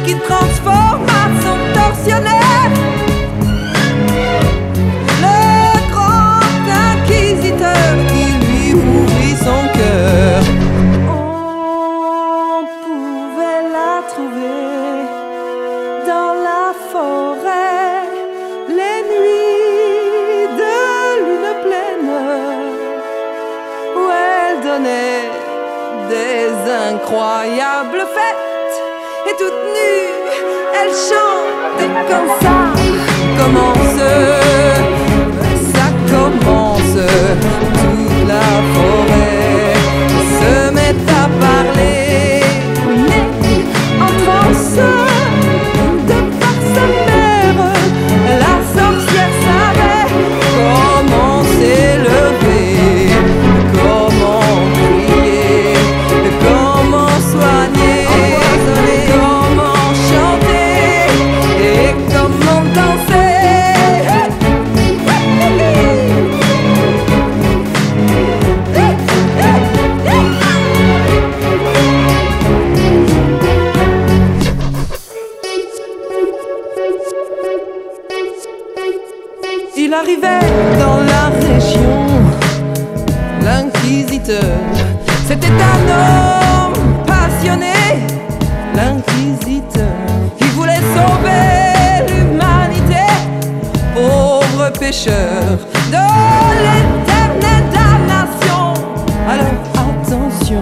qui transforma son tortionnaire. Le grand inquisiteur qui lui ouvrit son cœur. On pouvait la trouver dans la forêt, les nuits de lune pleine, où elle donnait des incroyables fêtes. Et toute nue, elle chantait comme ça. Ça commence, toute la forêt se met à parler, mais en transe de par sa mère. La sorcière savait comment s'élever, comment prier, comment soigner, comment chanter et comment danser. Il arrivait dans la région, l'inquisiteur. C'était un homme passionné, l'inquisiteur, qui voulait sauver l'humanité, pauvre pécheur de l'éternelle damnation. Alors attention,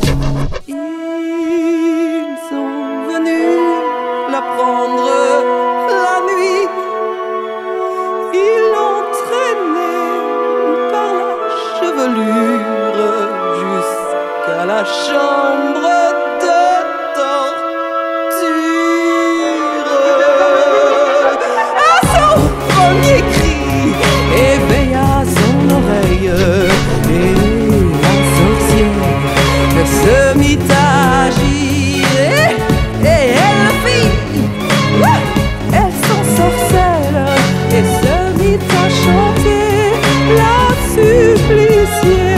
ils sont venus la prendre la nuit. Ils l'ont traîné par la chevelure jusqu'à la chambre de torture. À son premier cri éveilla son oreille, et la sorcière se mit à agir, et elle fit, elle s'ensorcelle et se mit à chanter la suppliciée.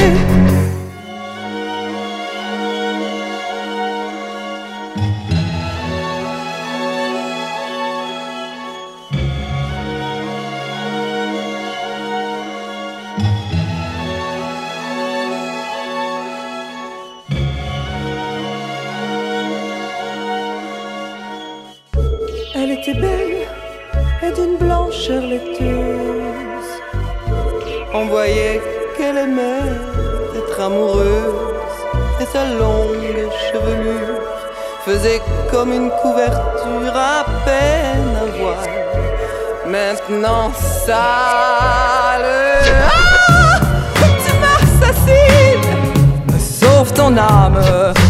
Elle était belle et d'une blancheur laiteuse. On voyait qu'elle aimait être amoureuse, et sa longue chevelure faisait comme une couverture à peine à voir. Maintenant sale, ah, tu m'assassines. Sauve ton âme,